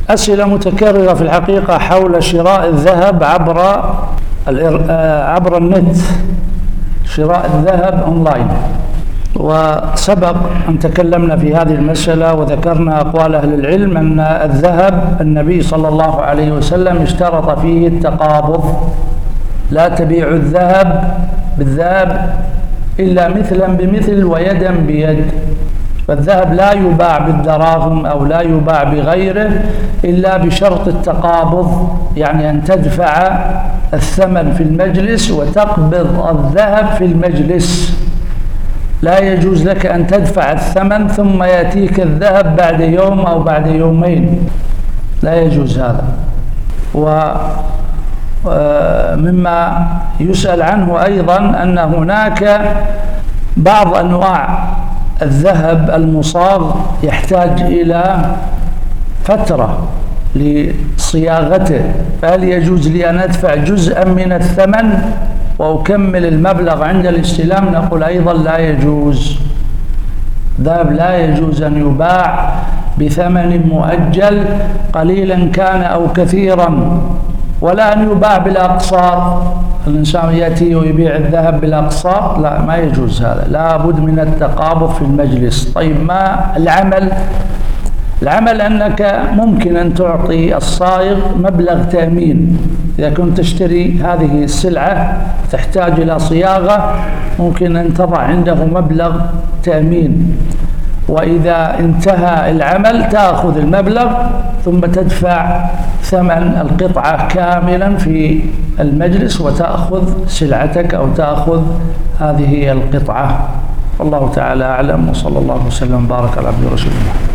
أسئلة متكررة في الحقيقة حول شراء الذهب عبر النت، شراء الذهب أونلاين. وسبق أن تكلمنا في هذه المسألة وذكرنا أقوال أهل العلم أن الذهب النبي صلى الله عليه وسلم اشترط فيه التقابض، لا تبيع الذهب بالذهب إلا مثلا بمثل ويدا بيد. فالذهب لا يباع بالدراهم أو لا يباع بغيره إلا بشرط التقابض، يعني أن تدفع الثمن في المجلس وتقبض الذهب في المجلس. لا يجوز لك أن تدفع الثمن ثم يأتيك الذهب بعد يوم أو بعد يومين، لا يجوز هذا. ومما يسأل عنه أيضا أن هناك بعض أنواع الذهب المصاغ يحتاج إلى فترة لصياغته، فهل يجوز لي أن أدفع جزءا من الثمن وأكمل المبلغ عند الاستلام؟ نقول أيضا لا يجوز. الذهب لا يجوز أن يباع بثمن مؤجل قليلا كان أو كثيرا، ولا أن يباع بالأقساط. الإنسان يأتي ويبيع الذهب بالأقساط، لا، ما يجوز هذا، لا بد من التقابض في المجلس. طيب، ما العمل أنك ممكن أن تعطي الصائغ مبلغ تأمين. إذا كنت تشتري هذه السلعة تحتاج إلى صياغة، ممكن أن تضع عنده مبلغ تأمين، وإذا انتهى العمل تأخذ المبلغ ثم تدفع ثمن القطعة كاملا في المجلس وتأخذ سلعتك أو تأخذ هذه القطعة. والله تعالى أعلم، وصلى الله وسلم وبارك على عبده ورسوله.